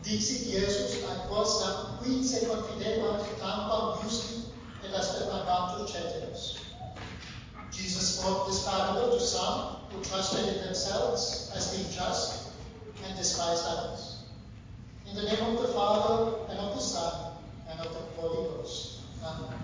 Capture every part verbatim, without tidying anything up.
Dixit Iesus ad quosam qui se confidebant tampam justi et aspermandantur ceteros. Jesus spoke this parable to some who trusted in themselves as being just and despised others. In the name of the Father, and of the Son, and of the Holy Ghost. Amen.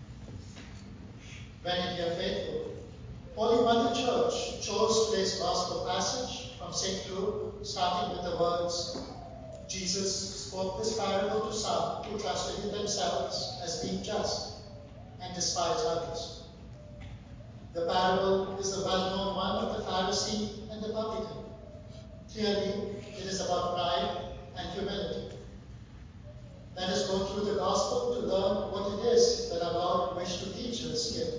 Very dear faithful, Holy Mother Church chose today's Gospel passage from Saint Luke, starting with the words, Jesus spoke this parable to some who trusted in themselves as being just and despised others. The parable is the well-known one of the Pharisee and the publican. Clearly, it is about pride and humility. Let us go through the Gospel to learn what it is that our Lord wished to teach us here.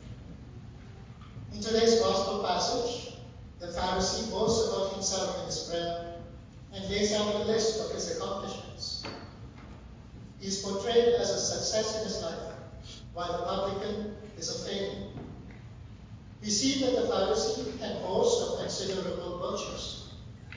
In today's Gospel passage, the Pharisee boasts about himself in his prayer and lays out a list of his accomplishments. He is portrayed as a success in his life, while the publican is a failure. We see that the Pharisee can boast of considerable virtues.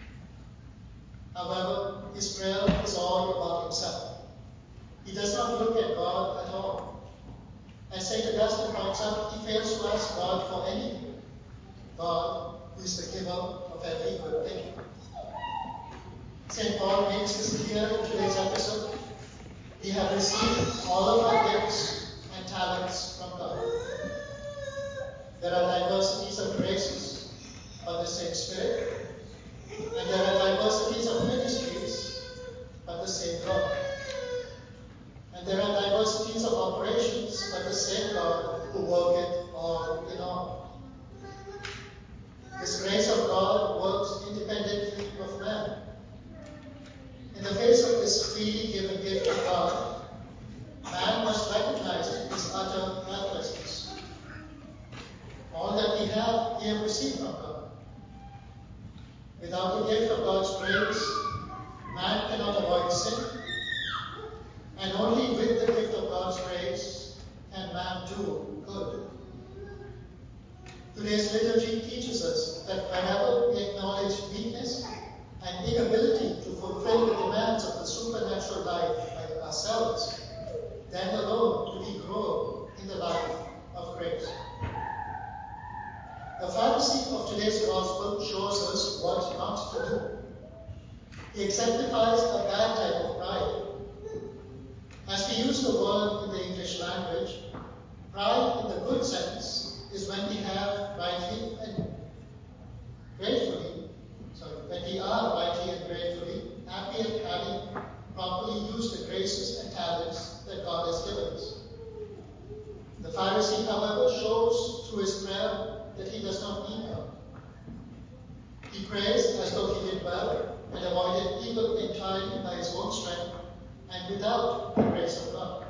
However, his prayer is all about himself. He does not look at God at all. As Saint Augustine points out, he fails to ask God for anything. God, who is the giver of every good thing. Saint Paul makes this clear in today's episode. We have received all of our gifts and talents from God. There are diversities of graces, but the same Spirit. And there are diversities of ministries, but the same God. And there are diversities of operations, but the same God who worketh all in all. This grace of God works independently of man. In the face of this freely given gift of God, man must recognize his utter helplessness. All that we have, we have received from God. Without the gift of God's grace, man cannot avoid sin, and only with the gift of God's grace can man do good. Today's liturgy teaches us that whenever we acknowledge weakness and inability to fulfill the demands of the supernatural life by ourselves, then alone do we grow in the life of grace. The Pharisee of today's Gospel shows us what not to do. He exemplifies a bad type of pride. As we use the word in the English language, pride in the good sense is when we have rightly and gratefully, sorry, when we are rightly and gratefully happy at having properly used the graces and talents that God has given us. The Pharisee, however, shows through his prayer that he does not need God. He prays as though he did well and avoided evil entirely by his own strength and without the grace of God.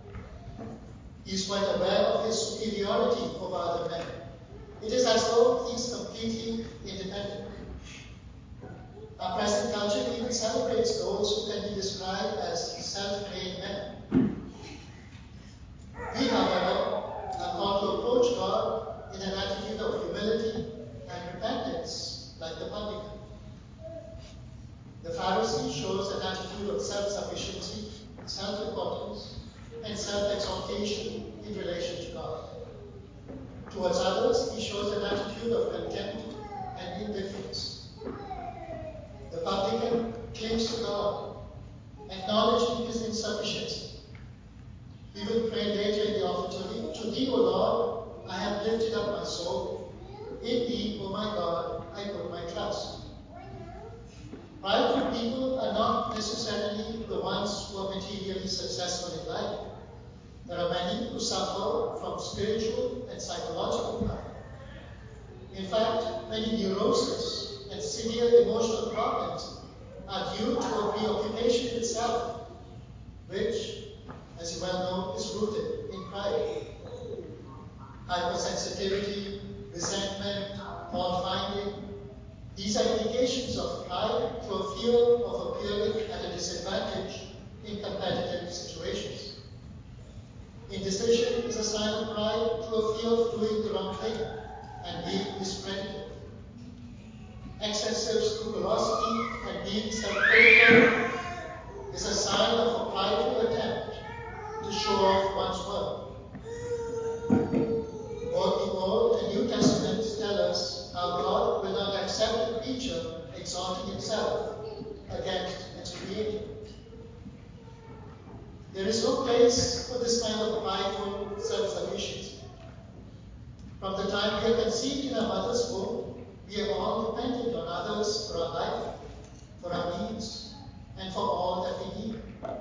He is quite aware of his superiority over other men. It is as though he is completely independent. Our present culture even celebrates those who can be described as self-made men. We, however, are called to approach God in an attitude of humility and repentance, like the publican. The Pharisee shows an attitude of self-sufficiency, self-importance, and self-exaltation in relation to God. Towards others, he shows an attitude of contempt and indifference. The publican clings to God, acknowledging his insufficiency. We will pray later in the offertory, to thee, O Lord, I have lifted up my soul. In thee, O my God, I put my trust. Prideful people are not necessarily the ones who are materially successful in life. There are many who suffer from spiritual and psychological pride. In fact, many neurosis and severe emotional problems are due to a preoccupation with self, which, as you well know, is rooted in pride. Hypersensitivity, resentment, fault-finding, these are indications of pride through a fear of appearing at a disadvantage in competitive situations. Indecision is a sign of pride through a fear of doing the wrong thing and being discredited. Excessive scrupulosity and being self-critical we are conceived in our mother's womb, we are all dependent on others for our life, for our needs, and for all that we need.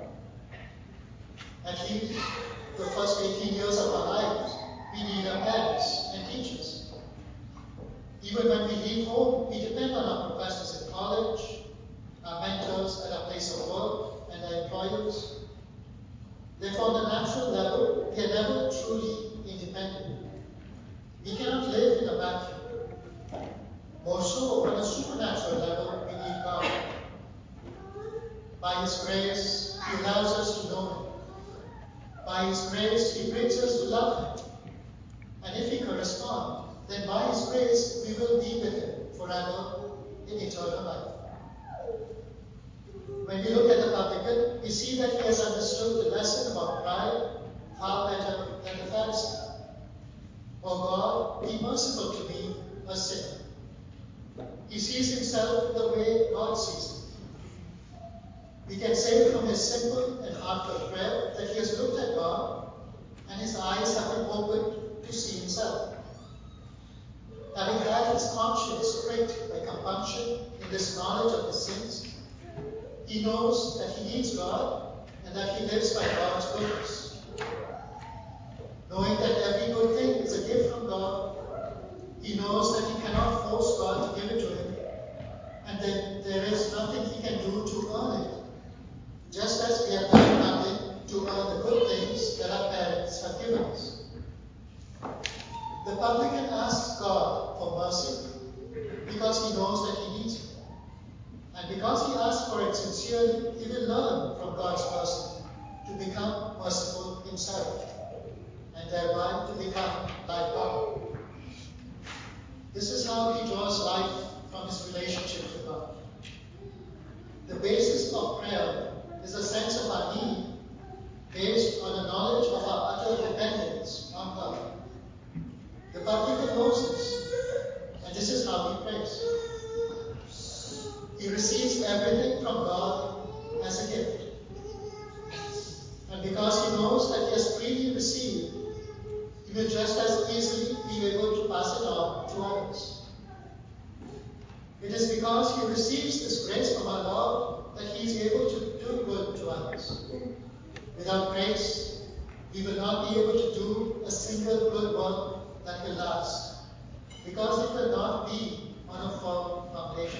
At least the first eighteen years of our lives, we need our parents and teachers. Even when we leave home, we depend on our professors in college, our mentors at our place of work, and our employers. Therefore, on a natural level, we are never truly independent. We cannot live in a vacuum. More so, on a supernatural level, we need God. By His grace, He allows us to know Him. By His grace, He brings us to love Him. And if we correspond, then by His grace, we will be with Him forever in eternal life. When we look at the publican, we see that he has understood the lesson about pride far better than the Pharisee. Oh God, be merciful to me, a sinner. He sees himself in the way God sees him. We can say from his simple and heartfelt prayer that he has looked at God and his eyes have been opened to see himself. Having had his conscience pricked by compunction in this knowledge of his sins, he knows that he needs God and that he lives by God's goodness. Knowing that every good thing is a gift from God, he knows that he cannot force God to give it to him, and that there is nothing he can do to earn it, just as we have done nothing to earn the good things that our parents have given us. The publican asks God for mercy because he knows that he needs it. And because he asks for it sincerely, he will learn from God's mercy to become merciful himself, and thereby to become like God. This is how he draws life from his relationship to God. The basis of prayer is a sense of our need based on a knowledge of our utter dependence on God. The publican knows this, and this is how he prays. He receives everything from God as a gift. And because he knows that he has freely received, he will just as easily be able to pass it on to others. It is because he receives this grace from our Lord that he is able to do good to others. Without grace, we will not be able to do a single good work that will last, because it will not be on a firm foundation.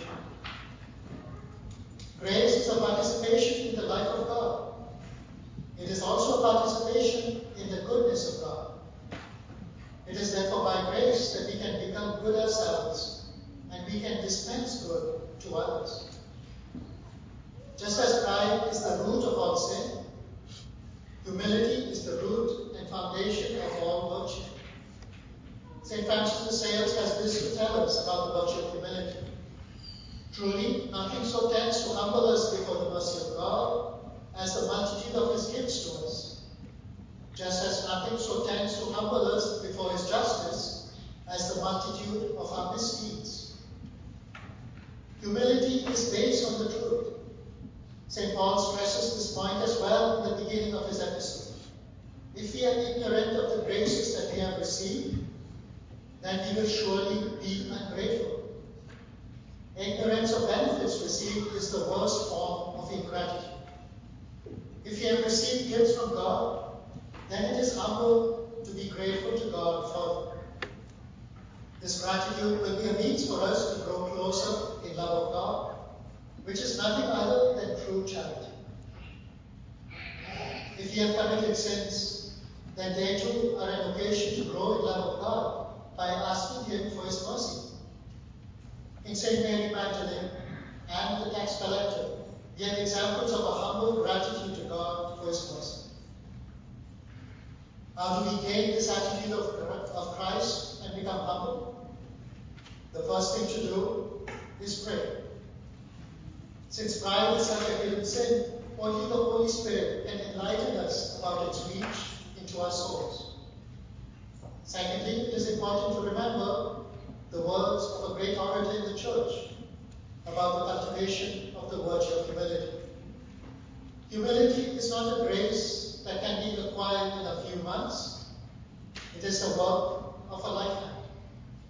Grace is a participation in the life of God. It is also a participation in the goodness of God. It is therefore by grace that we can become good ourselves and we can dispense good to others. Just as pride is the root of all sin, humility is the root and foundation of all virtue. Saint Francis de Sales has this to tell us about the virtue of humility. Truly, nothing so tends to humble us before the mercy of God as the multitude of His gifts to us, just as nothing so tends to humble us before His justice as the multitude of our misdeeds. Humility is based on the truth. Saint Paul stresses this point as well in the beginning of his epistle. If we are ignorant of the graces that we have received, then we will surely be ungrateful. Ignorance of benefits received is the worst form of ingratitude. If you have received gifts from God, then it is humble to be grateful to God for them. This gratitude will be a means for us to grow closer in love of God, which is nothing other than true charity. If we have committed sins, then they too are an occasion to grow in love of God by asking Him for His mercy. In Saint Mary Magdalene and the tax collector, we have examples of a humble gratitude to God for His mercy. How do we gain this attitude of, of Christ and become humble? The first thing to do is pray. Since pride is such a hidden sin, only the Holy Spirit can enlighten us about its reach into our souls. Secondly, it is important to remember the words of a great orator in the Church about the cultivation of the virtue of humility. Humility is not a grace that can be acquired in a few months. It is the work of a lifetime.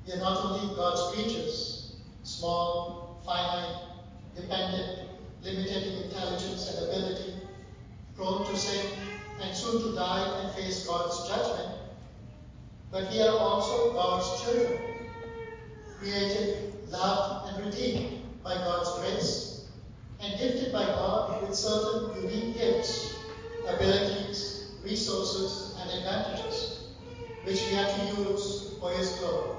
We are not only God's creatures, small, finite, dependent, limited in intelligence and ability, prone to sin, and soon to die and face God's judgment, but we are also God's children, created, loved, and redeemed by God's grace, and gifted by God with certain unique gifts, abilities, resources, and advantages, which we are to use for His glory.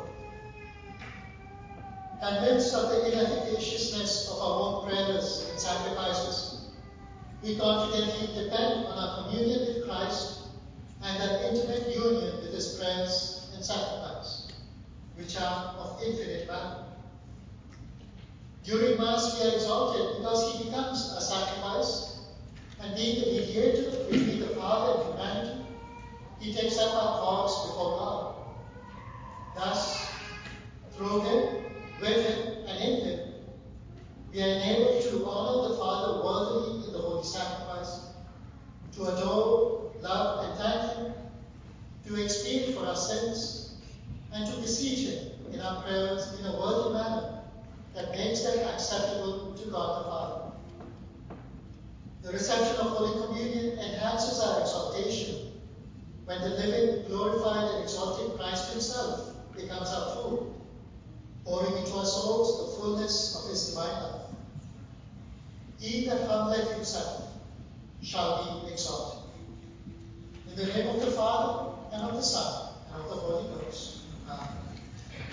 Convinced of the inefficaciousness of our own prayers and sacrifices, we confidently depend on our communion with Christ and our intimate union with His prayers and sacrifice, which are of infinite value. During Mass, we are exalted because He becomes a sacrifice, and being the mediator between the Father and humanity, He takes up our cause before God. Thus, through Him, with Him, and in Him, we are enabled to honor the Father worthily in the holy sacrifice, to adore, love, and thank Him, to expiate for our sins, and to beseech Him in our prayers in a worthy manner that makes them acceptable to God the Father. The reception of Holy Communion enhances our exaltation when the living, glorified, and exalted Christ Himself becomes our food, pouring into our souls the fullness of His divine life. He that humbleth himself shall be